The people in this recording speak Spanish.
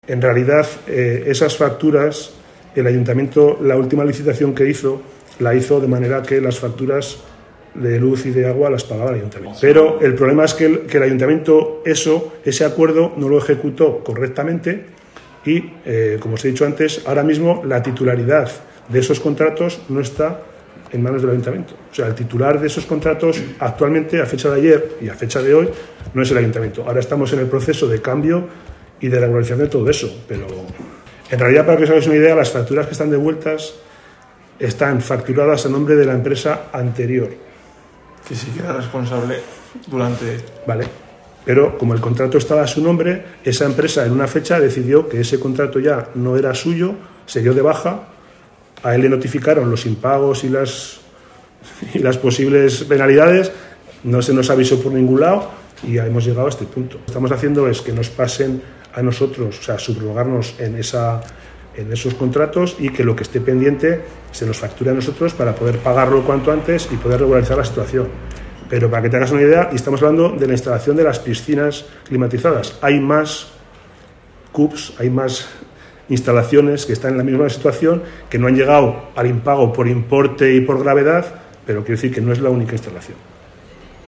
En realidad, esas facturas, el ayuntamiento, la última licitación que hizo, la hizo de manera que las facturas de luz y de agua las pagaba el ayuntamiento. Pero el problema es que el ayuntamiento ese acuerdo no lo ejecutó correctamente y, como os he dicho antes, ahora mismo la titularidad de esos contratos no está en manos del ayuntamiento. O sea, el titular de esos contratos actualmente, a fecha de ayer y a fecha de hoy, no es el ayuntamiento. Ahora estamos en el proceso de cambio y de regularización de todo eso, pero en realidad, para que os hagáis una idea, las facturas que están devueltas están facturadas a nombre de la empresa anterior. Que sí que era responsable durante... Vale, pero como el contrato estaba a su nombre, esa empresa en una fecha decidió que ese contrato ya no era suyo, se dio de baja, a él le notificaron los impagos y las posibles penalidades, no se nos avisó por ningún lado y ya hemos llegado a este punto. Lo que estamos haciendo es que nos pasen a nosotros, o sea, subrogarnos en esos contratos y que lo que esté pendiente se nos facture a nosotros para poder pagarlo cuanto antes y poder regularizar la situación. Pero para que te hagas una idea, y estamos hablando de la instalación de las piscinas climatizadas. Hay más CUPs, hay más instalaciones que están en la misma situación, que no han llegado al impago por importe y por gravedad, pero quiero decir que no es la única instalación.